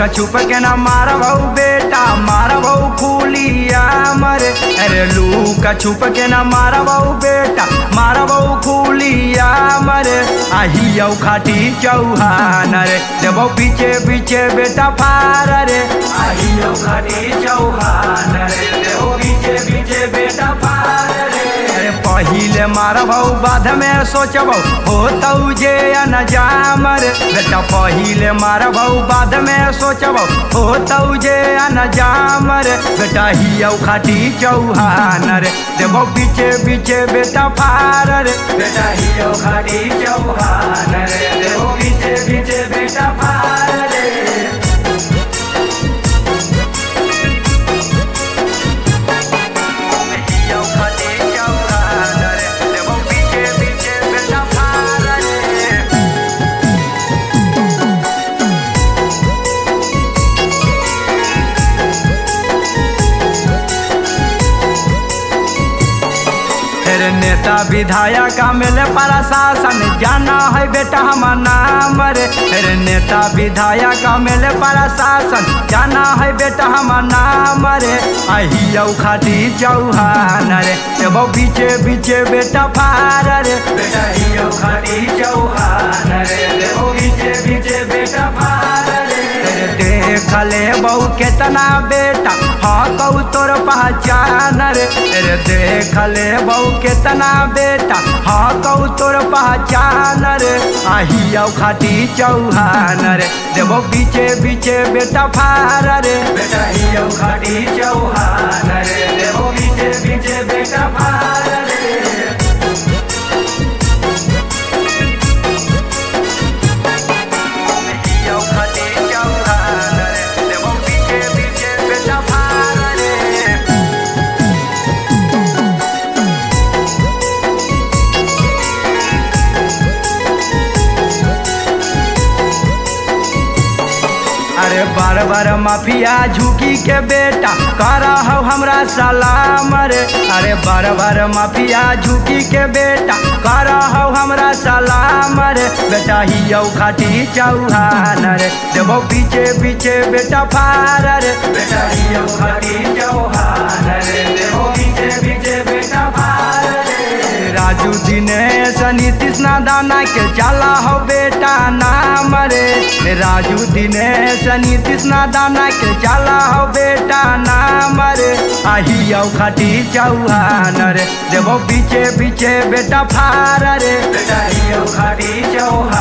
छुप के ना मारबौ बेटा मारबौ फूलिया मरे। अरे लूका छुप के ना मारबौ बेटा मारबौ फूलिया मरे। आहियौ खाटी चौहान रे देबौ पीछे पीछे बेटा फार रे। आहियौ खाटी चौहान रे देबौ पीछे पीछे बेटा फार रे। अरे पहिले मारबौ बाद में सोचबौ होतौ जे अनजाम रे। बेटा पहिले मारबौ बाद में सोचबौ होतौ जे अनजाम रे। बेटा हियौ खाटी चौहान रे देबौ पीछे पीछे बेटा फार रे। बेटा हियौ खाटी चौहान रे देबौ पीछे पीछे बेटा फार रे। नेता विधायक मिले प्रशासन जाना है बेटा हम नाम रे। अरे नेता विधायक मिले प्रशासन जाना है बेटा हम नाम रे। आहियौ खाटी चौहान रे देबौ पीछे पीछे बेटा फार रे। बेटा हियौ खाटी चौहान रे देबौ पीछे पीछे बेटा फार रे। देख ले बहु केतना बेटा हाँ कहू तोर पहचान रे। अरे देख ले बहु केतना बेटा हाँ कहू तोर पहचान रे। आहियौ खाटी चौहान रे देबौ पीछे पीछे बेटा फार रे। बेटा हियौ खाटी चौहान रे देबौ पीछे पीछे बेटा फार रे। अरे बार बार माफिया झुकी के बेटा करा हो हमरा सलाम रे। अरे बार बार माफिया झुकी के बेटा करा हो हमरा सलाम रे। बेटा हियौ खाटी चौहान रे देबौ पीछे पीछे बेटा फार रे। बेटा हियौ खाटी चौहान रे देबौ पीछे पीछे बेटा फार रे। राजू दिनेश नीतीश नादाना के चला हो बेटा नाम रे। राजू दिनेश नीतीश नादाना के चला हो बेटा नाम रे। आहियौ खाटी चौहान रे देबौ पीछे पीछे बेटा फार रे। बेटा हियौ खाटी चौहान